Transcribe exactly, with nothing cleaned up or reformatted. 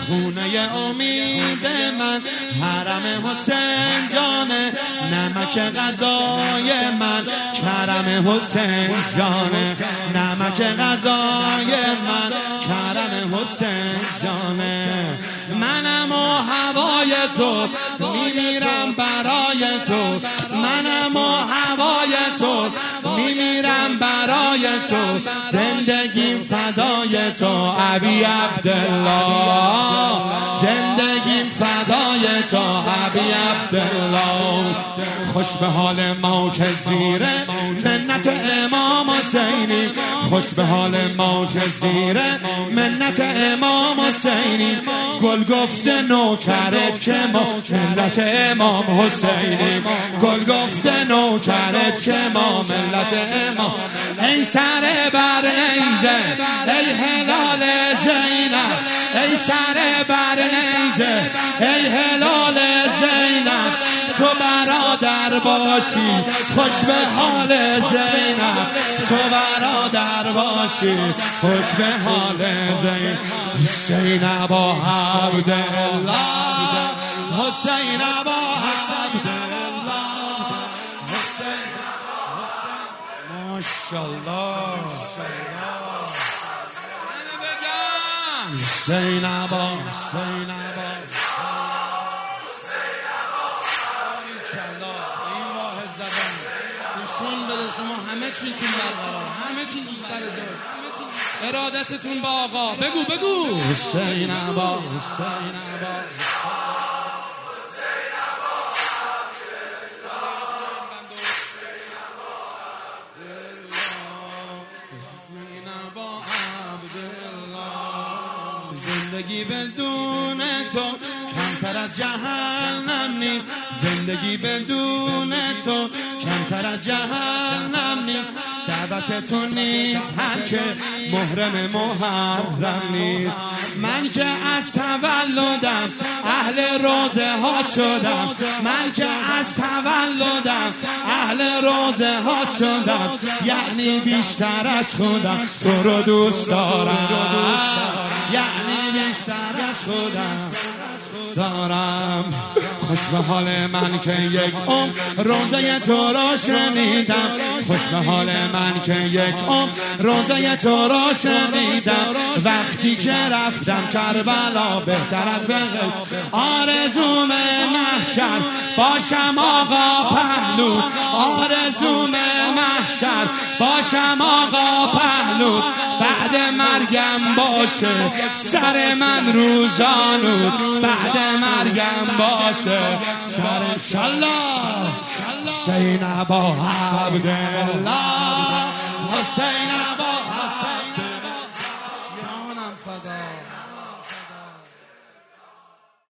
خونه امید من، حرم حسین جانه، نمک غذای من، کرم حسین جانه، نمک غذای من، کرم حسین جانه. منم و هوای تو میمیرم برای تو، منم و هوای تو میمیرم برای تو، زندگیم فدای تو ابی عبدالله، زندگیم فدای تو ابی عبدالله. خوش به حال ما که زیر منت امام حسینی، خوش به حال ما که زیر منت امام حسینی، گل گفته نوکرت که ما ملت امام حسینی، گل گفته نوکرت که ما ملت امام. ای سر بر نیزه ای هلال زینب، ای سر بر نیزه ای هلال زینب، تو برادر باشی خوش به حال زینب، تو برادر باشی خوش به حال زینب. زینب و عبدالله، حسین و عبدالله، ماشاءالله. زینب و زینب این واحد زبان نشون بده شما همه چیزتون برقرار، همه چیزتون سر جای، ارادتتون با آقا. بگو بگو حسین ابا، حسین ابا، زندگی بدون تو کمتر از جهنم نیست، زندگی بدون تو کمتر از جهنم نیست. دعوتتون نیست هر که محرم محرم نیست. من که از تولدم اهل روزه ها شدم، من که از تولدم اهل روزه ها شدم، یعنی بیشتر از خودم تو رو دوست دارم، یعنی بیشتر از خودم دارم. خوش به حال من که یک عمر روزه تو را شنیدم، خوش به حال من که یک عمر روزه تو را شنیدم. وقتی که رفتم کربلا بهتر از بغل، آرزوم محشر باشم آقا پهلو، آرزوم محشر باشم آقا پهلو. بعد مرگم باشه سر من روزانو، بعد مرگم باشه سر شالله. زینب و عبدالله،